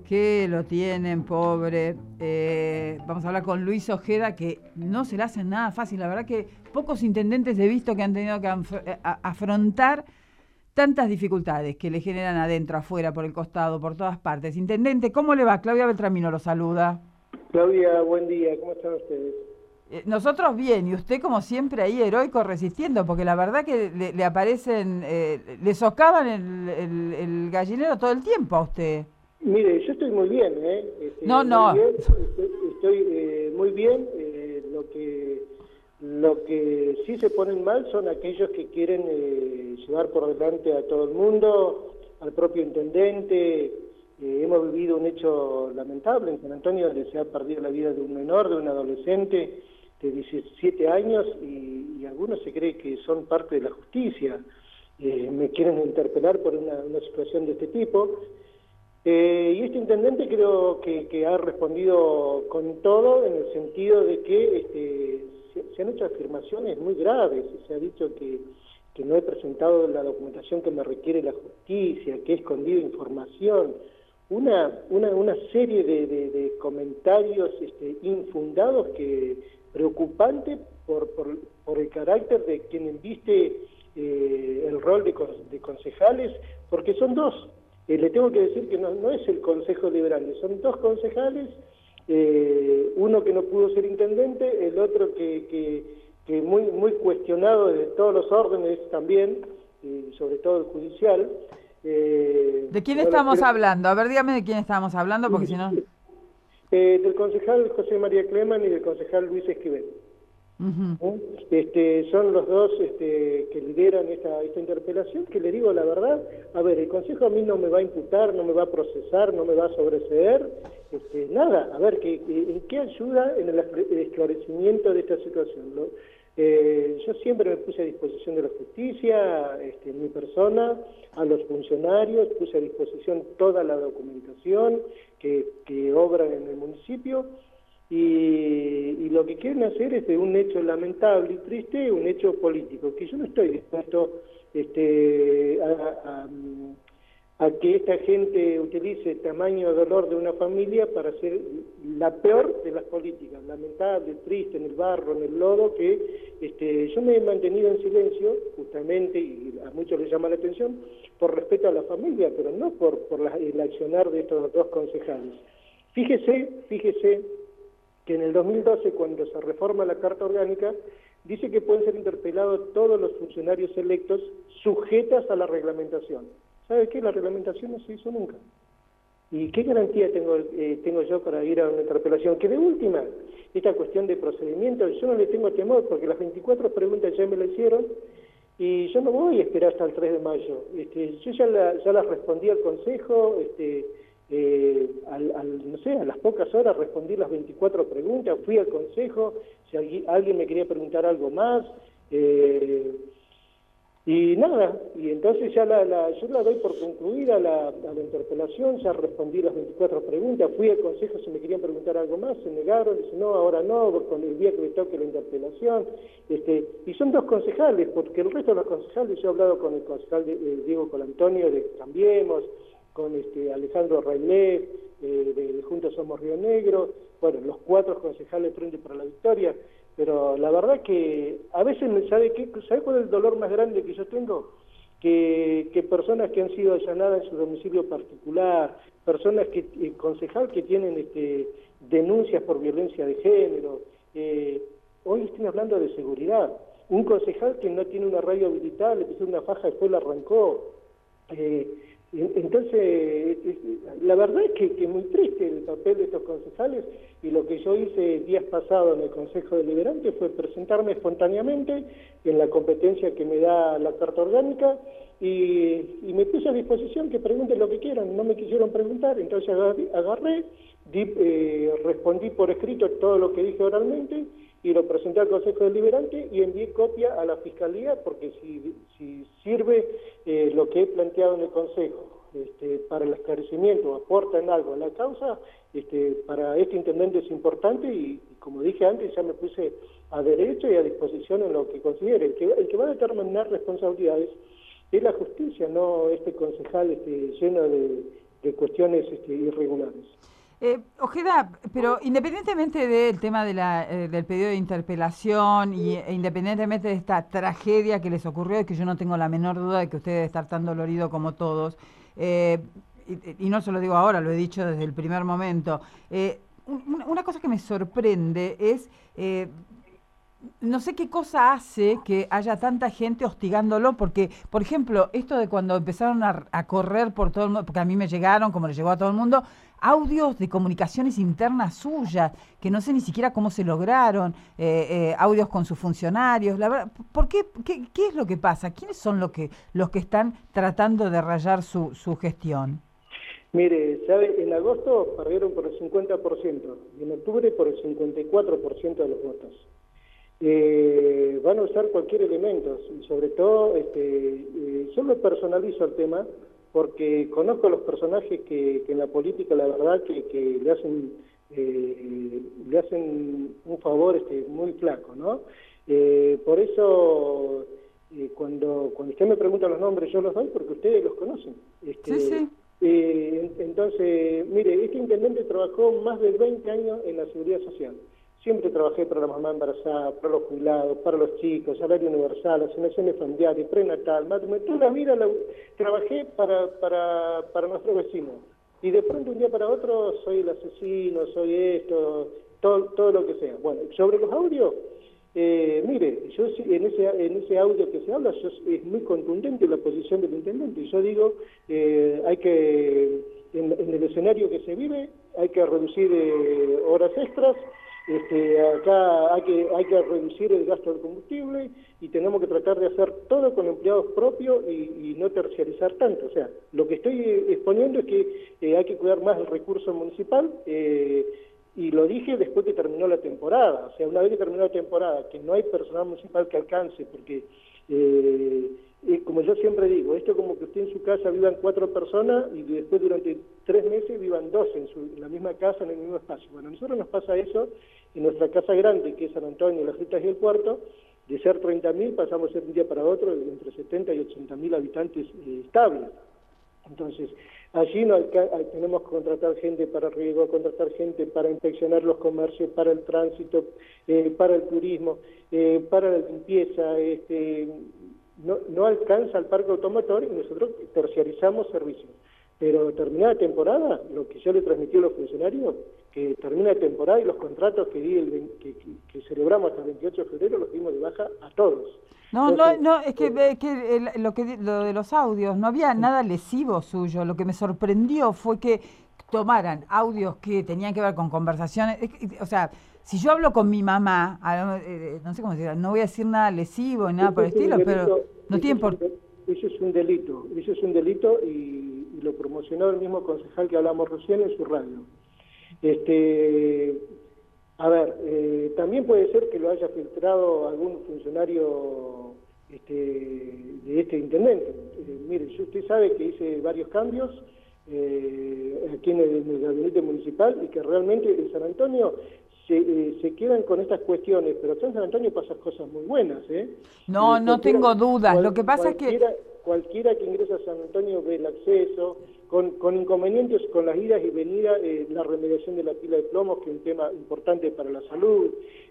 Que lo tienen, pobre. Vamos a hablar con Luis Ojeda, que no se le hace nada fácil. La verdad que pocos intendentes he visto que han tenido que afrontar tantas dificultades que le generan adentro, afuera, por el costado, por todas partes. Intendente, ¿cómo le va? Claudia Beltramino lo saluda. Claudia, buen día, ¿cómo están ustedes? Nosotros bien, y usted como siempre ahí heroico resistiendo, porque la verdad que le aparecen, le socavan el gallinero todo el tiempo a usted. Mire, yo estoy muy bien, No, muy no. bien, estoy muy bien. Lo que sí se ponen mal son aquellos que quieren llevar por delante a todo el mundo, al propio intendente. Hemos vivido un hecho lamentable en San Antonio, donde se ha perdido la vida de un menor, de un adolescente de 17 años, y algunos se cree que son parte de la justicia. Me quieren interpelar por una situación de este tipo. Y este intendente creo que ha respondido con todo, en el sentido de que se han hecho afirmaciones muy graves. Se ha dicho que no he presentado la documentación que me requiere la justicia, que he escondido información. Una serie de comentarios infundados, preocupante por el carácter de quien embiste el rol de concejales, porque son dos. Le tengo que decir que no es el Consejo Liberal, son dos concejales, uno que no pudo ser intendente, el otro que muy cuestionado de todos los órdenes también, sobre todo el judicial. ¿De quién estamos hablando? A ver, dígame de quién estamos hablando, porque si no... Del concejal José María Cleman y del concejal Luis Esquivel. Uh-huh. Son los dos que lideran esta interpelación, que le digo la verdad, a ver, el Consejo a mí no me va a imputar, no me va a procesar, no me va a sobreseer, nada, a ver, ¿en qué ayuda en el esclarecimiento de esta situación? Yo siempre me puse a disposición de la justicia, en mi persona, a los funcionarios, puse a disposición toda la documentación que obran en el municipio. Y lo que quieren hacer es de un hecho lamentable y triste, un hecho político, que yo no estoy dispuesto a que esta gente utilice el tamaño dolor de una familia para hacer la peor de las políticas, lamentable, triste, en el barro, en el lodo, que yo me he mantenido en silencio, justamente, y a muchos les llama la atención, por respeto a la familia, pero no por el accionar de estos dos concejales. Fíjese que en el 2012, cuando se reforma la Carta Orgánica, dice que pueden ser interpelados todos los funcionarios electos sujetas a la reglamentación. ¿Sabe qué? La reglamentación no se hizo nunca. ¿Y qué garantía tengo yo para ir a una interpelación? Que de última, esta cuestión de procedimiento, yo no le tengo temor, porque las 24 preguntas ya me la hicieron, y yo no voy a esperar hasta el 3 de mayo. Yo ya las respondí al Consejo, no sé, a las pocas horas respondí las 24 preguntas, fui al Consejo, si alguien me quería preguntar algo más, y nada, y entonces yo la doy por concluida la interpelación, ya respondí las 24 preguntas, fui al Consejo si me querían preguntar algo más, se negaron, dicen no, ahora no, con el día que me toque la interpelación, y son dos concejales, porque el resto de los concejales, yo he hablado con el concejal Diego Colantonio de Cambiemos, con Alejandro Railé, de Juntos Somos Río Negro, bueno, los 4 concejales Frente para la Victoria, pero la verdad que a veces, ¿sabe cuál es el dolor más grande que yo tengo? Que personas que han sido allanadas en su domicilio particular, personas concejal que tienen denuncias por violencia de género, hoy estoy hablando de seguridad, un concejal que no tiene una radio habilitada, le puso una faja y después la arrancó. Entonces, la verdad es que es muy triste el papel de estos concejales, y lo que yo hice días pasados en el Consejo Deliberante fue presentarme espontáneamente en la competencia que me da la Carta Orgánica, y me puse a disposición que pregunten lo que quieran. No me quisieron preguntar, entonces agarré, respondí por escrito todo lo que dije oralmente, y lo presenté al Consejo Deliberante y envié copia a la Fiscalía, porque si sirve lo que he planteado en el Consejo para el esclarecimiento, aporta en algo a la causa, para este intendente es importante, y como dije antes, ya me puse a derecho y a disposición en lo que considere. El que va a determinar responsabilidades es la justicia, no este concejal lleno de de cuestiones irregulares. Ojeda, pero independientemente del tema del pedido de interpelación e independientemente de esta tragedia que les ocurrió, y que yo no tengo la menor duda de que usted debe estar tan dolorido como todos, y no se lo digo ahora, lo he dicho desde el primer momento, una cosa que me sorprende es... no sé qué cosa hace que haya tanta gente hostigándolo, porque, por ejemplo, esto de cuando empezaron a correr por todo el mundo, porque a mí me llegaron, como le llegó a todo el mundo, audios de comunicaciones internas suyas, que no sé ni siquiera cómo se lograron, audios con sus funcionarios, la verdad, ¿por qué, qué es lo que pasa? ¿Quiénes son los que están tratando de rayar su gestión? Mire, ¿sabe? En agosto perdieron por el 50% y en octubre por el 54% de los votos. Van a usar cualquier elemento, y sobre todo, yo lo personalizo el tema, porque conozco a los personajes que en la política, la verdad, que le hacen un favor muy flaco, ¿no? Por eso, cuando usted me pregunta los nombres, yo los doy porque ustedes los conocen. Sí, sí. Entonces, mire, este intendente trabajó más de 20 años en la seguridad social. Siempre trabajé para la mamá embarazada, para los jubilados, para los chicos, salario universal, asignaciones familiares, prenatal, matrimonio. Toda la vida trabajé para nuestros vecinos. Y de pronto, un día para otro, soy el asesino, soy esto, todo lo que sea. Bueno, sobre los audios, mire, yo en ese audio que se habla, es muy contundente la posición del intendente. Y yo digo, hay que, en el escenario que se vive, hay que reducir horas extras. Acá hay que reducir el gasto del combustible y tenemos que tratar de hacer todo con empleados propios y no terciarizar tanto. O sea, lo que estoy exponiendo es que hay que cuidar más el recurso municipal y lo dije después que terminó la temporada. O sea, una vez que terminó la temporada, que no hay personal municipal que alcance, porque como yo siempre digo, esto es como que usted en su casa vivan 4 personas y después durante 3 meses vivan 12 en la misma casa, en el mismo espacio. Bueno, a nosotros nos pasa eso en nuestra casa grande, que es San Antonio, Las Frutas y el Puerto. De ser 30.000 pasamos a ser de un día para otro entre 70 y 80.000 habitantes estables. Entonces, allí tenemos que contratar gente para riego, contratar gente para inspeccionar los comercios, para el tránsito, para el turismo, para la limpieza. No alcanza el parque automotor y nosotros terciarizamos servicios. Pero terminada la temporada, lo que yo le transmití a los funcionarios, que termina la temporada y los contratos que celebramos hasta el 28 de febrero los dimos de baja a todos. No, entonces, no, es que lo de los audios, no había nada lesivo suyo. Lo que me sorprendió fue que tomaran audios que tenían que ver con conversaciones. O sea, si yo hablo con mi mamá, no sé cómo decir, no voy a decir nada lesivo ni nada por el estilo, pero no tiene por qué. Eso es un delito y lo promocionó el mismo concejal que hablamos recién en su radio. A ver, también puede ser que lo haya filtrado algún funcionario de este intendente. Mire, usted sabe que hice varios cambios aquí en el gabinete municipal y que realmente en San Antonio se quedan con estas cuestiones, pero acá en San Antonio pasan cosas muy buenas. No tengo dudas. Lo que pasa es que cualquiera que ingresa a San Antonio ve el acceso, con inconvenientes con las idas y venidas, la remediación de la pila de plomos, que es un tema importante para la salud.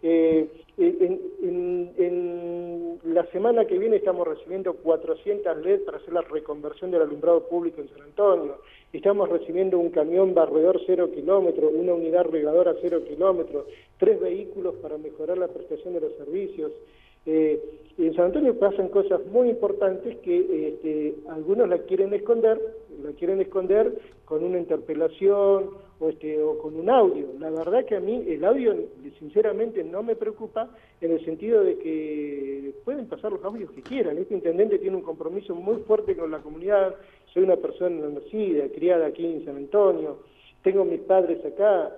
En la semana que viene estamos recibiendo 400 LED para hacer la reconversión del alumbrado público en San Antonio. Estamos recibiendo un camión barredor 0 kilómetros, una unidad regadora 0 kilómetros, 3 vehículos para mejorar la prestación de los servicios. En San Antonio pasan cosas muy importantes que algunos la quieren esconder con una interpelación o con un audio. La verdad que a mí el audio sinceramente no me preocupa, en el sentido de que pueden pasar los audios que quieran. Este intendente tiene un compromiso muy fuerte con la comunidad. Soy una persona nacida, criada aquí en San Antonio, tengo mis padres acá,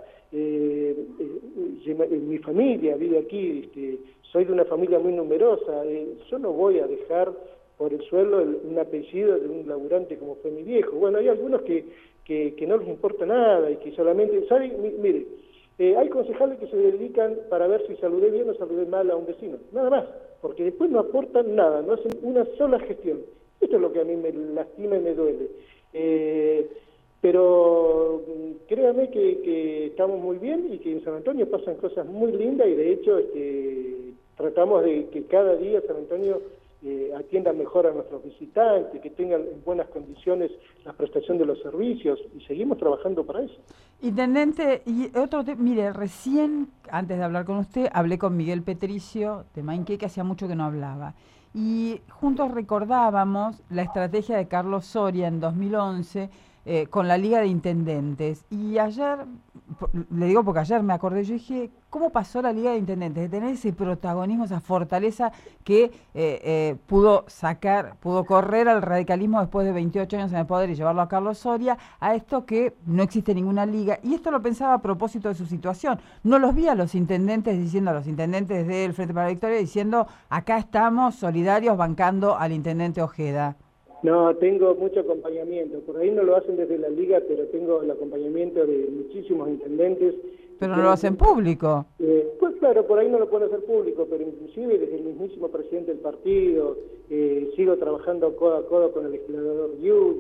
mi familia vive aquí, soy de una familia muy numerosa. Yo no voy a dejar por el suelo un apellido de un laburante como fue mi viejo. Bueno, hay algunos que no les importa nada y que solamente, ¿sabe? Mire, hay concejales que se dedican para ver si saludé bien o saludé mal a un vecino, nada más, porque después no aportan nada, no hacen una sola gestión. Esto es lo que a mí me lastima y me duele. Pero créame que estamos muy bien y que en San Antonio pasan cosas muy lindas y de hecho tratamos de que cada día San Antonio atienda mejor a nuestros visitantes, que tengan en buenas condiciones la prestación de los servicios y seguimos trabajando para eso. Intendente, y mire, recién, antes de hablar con usted, hablé con Miguel Petricio de Mainqué, que hacía mucho que no hablaba. Y juntos recordábamos la estrategia de Carlos Soria en 2011 con la Liga de Intendentes. Y ayer, le digo porque ayer me acordé, yo dije, ¿cómo pasó la Liga de Intendentes? De tener ese protagonismo, esa fortaleza que pudo correr al radicalismo después de 28 años en el poder y llevarlo a Carlos Soria, a esto que no existe ninguna liga. Y esto lo pensaba a propósito de su situación. No los vi a los intendentes diciendo, a los intendentes del Frente para la Victoria, diciendo, acá estamos solidarios bancando al intendente Ojeda. No, tengo mucho acompañamiento. Por ahí no lo hacen desde la Liga, pero tengo el acompañamiento de muchísimos intendentes. Pero no lo hacen público. Pues claro, por ahí no lo pueden hacer público, pero inclusive desde el mismísimo presidente del partido, sigo trabajando codo a codo con el legislador Yul,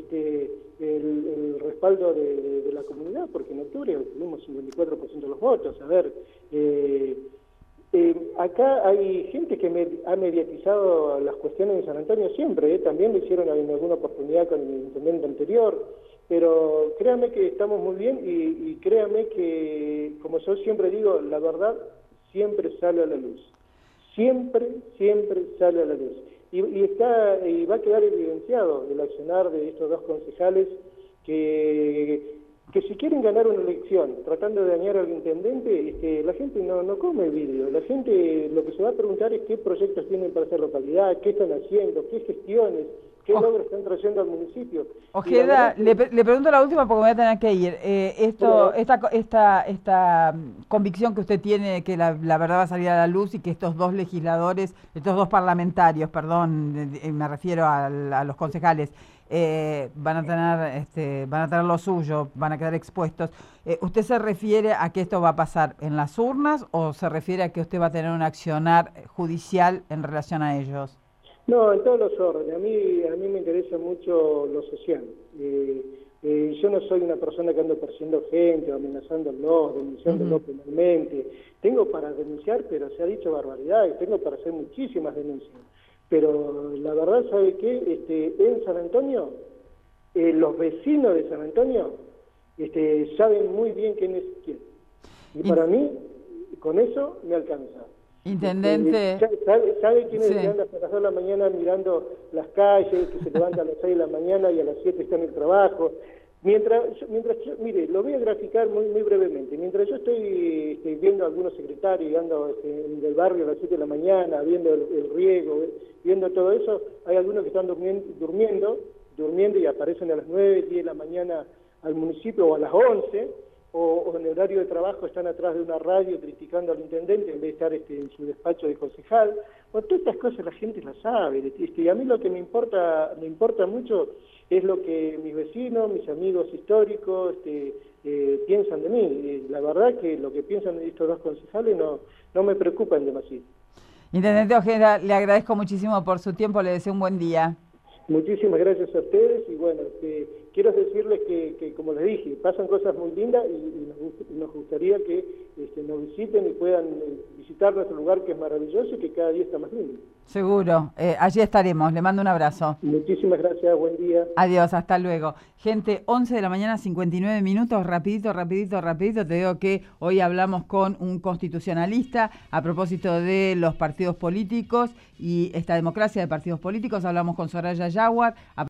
el respaldo de la comunidad, porque en octubre tuvimos 54% de los votos. A ver, acá hay gente que ha mediatizado las cuestiones de San Antonio siempre, también lo hicieron en alguna oportunidad con el intendente anterior, pero créanme que estamos muy bien y créanme que, como yo siempre digo, la verdad siempre sale a la luz. Siempre sale a la luz. Y va a quedar evidenciado el accionar de estos dos concejales que si quieren ganar una elección tratando de dañar al intendente, la gente no come vidrio. La gente lo que se va a preguntar es qué proyectos tienen para esta localidad, qué están haciendo, qué gestiones, qué logros están trayendo al municipio. Ojeda, le pregunto la última porque me voy a tener que ir. Esta convicción que usted tiene que la verdad va a salir a la luz y que estos dos legisladores, estos dos parlamentarios, perdón, me refiero a los concejales, van a tener lo suyo, van a quedar expuestos. ¿Usted se refiere a que esto va a pasar en las urnas o se refiere a que usted va a tener un accionar judicial en relación a ellos? No, en todos los órdenes. A mí me interesa mucho lo social. Yo no soy una persona que ando persiguiendo gente, amenazándolos, denunciándolos penalmente. Tengo para denunciar, pero se ha dicho barbaridades, tengo para hacer muchísimas denuncias. Pero la verdad, ¿sabe qué? En San Antonio, los vecinos de San Antonio saben muy bien quién es quién. Y para mí, con eso me alcanza. Intendente. ¿Sabe quién es el que anda hasta las 2 de la mañana mirando las calles, que se levanta a las 6 de la mañana y a las 7 está en el trabajo? Mire, lo voy a graficar muy brevemente. Mientras yo estoy viendo a algunos secretarios, ando del barrio a las 7 de la mañana, viendo el riego, viendo todo eso, hay algunos que están durmiendo y aparecen a las 9, 10 de la mañana al municipio o a las 11, o en el horario de trabajo están atrás de una radio criticando al intendente en vez de estar en su despacho de concejal. Bueno, todas estas cosas la gente las sabe, y a mí lo que me importa mucho es lo que mis vecinos, mis amigos históricos piensan de mí. La verdad que lo que piensan de estos dos concejales no me preocupan demasiado. Intendente Ojeda, le agradezco muchísimo por su tiempo, le deseo un buen día. Muchísimas gracias a ustedes y bueno, quiero decirles que como les dije, pasan cosas muy lindas y nos gustaría que nos visiten y puedan visitar nuestro lugar que es maravilloso y que cada día está más lindo. Seguro, allí estaremos, le mando un abrazo. Muchísimas gracias, buen día. Adiós, hasta luego. Gente, 11 de la mañana, 59 minutos, rapidito, te digo que hoy hablamos con un constitucionalista a propósito de los partidos políticos y esta democracia de partidos políticos, hablamos con Soraya Yaguar.